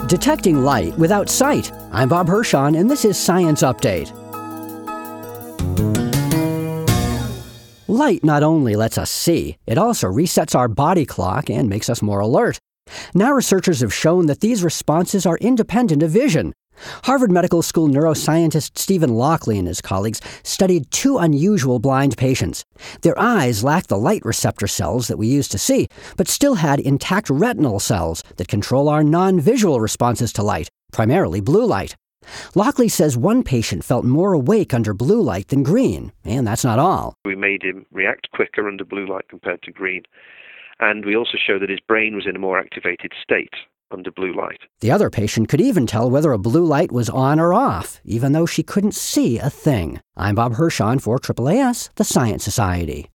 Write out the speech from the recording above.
Detecting light without sight. I'm Bob Hirschon, and this is Science Update. Light not only lets us see, it also resets our body clock and makes us more alert. Now researchers have shown that these responses are independent of vision. Harvard Medical School neuroscientist Stephen Lockley and his colleagues studied two unusual blind patients. Their eyes lacked the light receptor cells that we use to see, but still had intact retinal cells that control our non-visual responses to light, primarily blue light. Lockley says one patient felt more awake under blue light than green, and that's not all. We made him react quicker under blue light compared to green, and we also showed that his brain was in a more activated state under blue light. The other patient could even tell whether a blue light was on or off, even though she couldn't see a thing. I'm Bob Hirschon for AAAS, the Science Society.